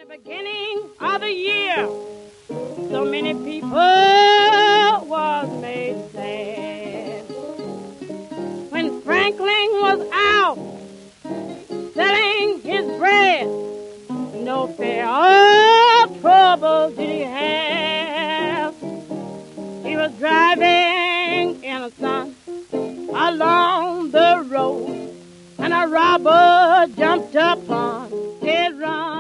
the beginning of the year, so many people was made sad. When Franklin was out selling his bread, no fear of trouble did he have. He was driving in a sun along the road, and a robber jumped upon his run.